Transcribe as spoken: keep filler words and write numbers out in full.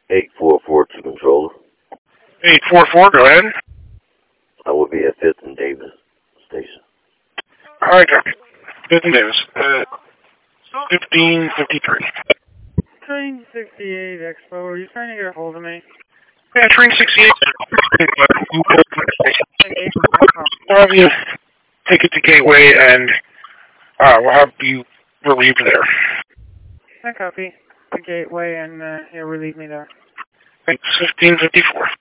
eight four four to controller. eight four four, go ahead. I will be at fifth and Davis Station. Alright, copy. fifth and Davis. Uh, fifteen fifty-three. Train sixty-eight Expo, are you trying to get a hold of me? Yeah, train sixty-eight. We'll have you take it to Gateway and uh, we'll have you relieved there. I copy. The Gateway and uh, yeah, relieve me there. Thanks, fifteen fifty-four.